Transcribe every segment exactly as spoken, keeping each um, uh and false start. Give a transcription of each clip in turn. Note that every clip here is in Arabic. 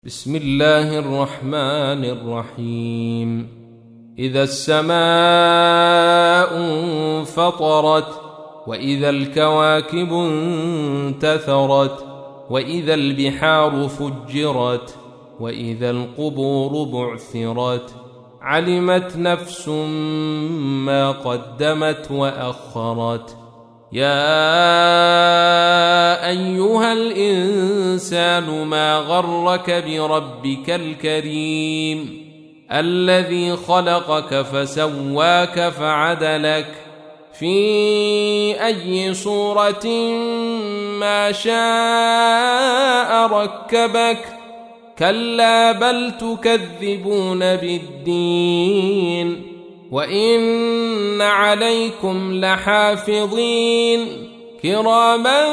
بسم الله الرحمن الرحيم. إذا السماء انفطرت، وإذا الكواكب انتثرت، وإذا البحار فجرت، وإذا القبور بعثرت، علمت نفس ما قدمت وأخرت. يا أيها الإنسان ما غرك بربك الكريم الذي خلقك فسواك فعدلك في أي صورة ما شاء ركبك. كلا بل تكذبون بالدين، وإن عليكم لحافظين كراما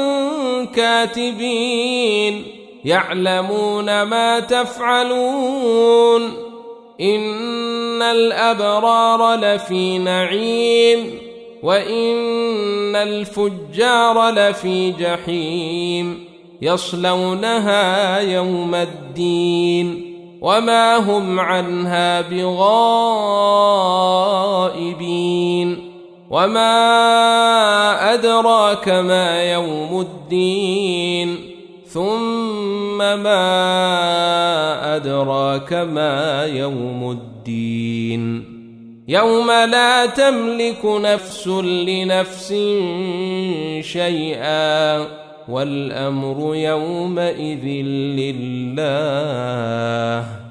كاتبين يعلمون ما تفعلون. إن الأبرار لفي نعيم، وإن الفجار لفي جحيم يصلونها يوم الدين وما هم عنها بغائبين. وما أدراك ما يوم الدين، ثم ما أدراك ما يوم الدين. يوم لا تملك نفس لنفس شيئا، والأمر يومئذ لله.